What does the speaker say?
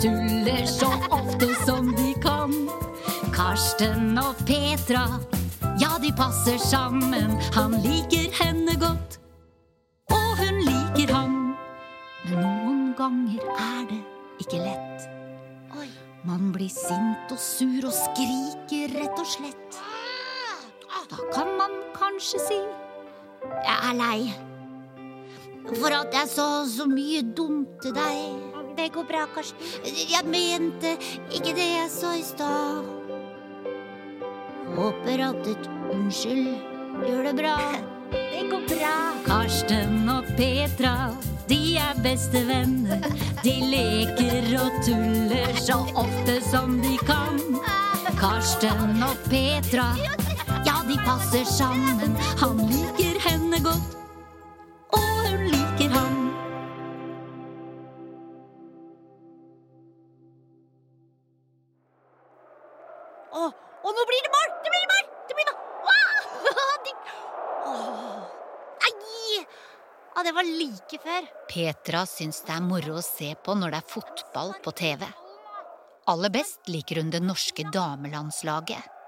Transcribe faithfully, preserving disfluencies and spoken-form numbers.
tuller så ofte som de kan. Karsten og Petra, ja, de passer sammen. Han liker henne godt, og hun liker han. Men noen ganger er det ikke lett. Man blir sint og sur og skriker rett og slett. Da kan man kanskje si: jeg er lei for at jeg sa så mye dumt til deg. Det går bra, Karsten. Jeg mente ikke det jeg sa i stad. Håper at et unnskyld gjør det bra. Det går bra. Karsten og Petra, de er beste venner. De leker og tuller så ofte som de kan. Karsten og Petra, ja, de passer sammen. Han liker henne godt, og hun liker han. Åh, og nå blir det mål! Det blir mål! Det blir mål! Åh, nei! Ja, det var like før. Petra syns det er moro å se på når det er fotball på T V. Aller best liker hun det norske damelandslaget.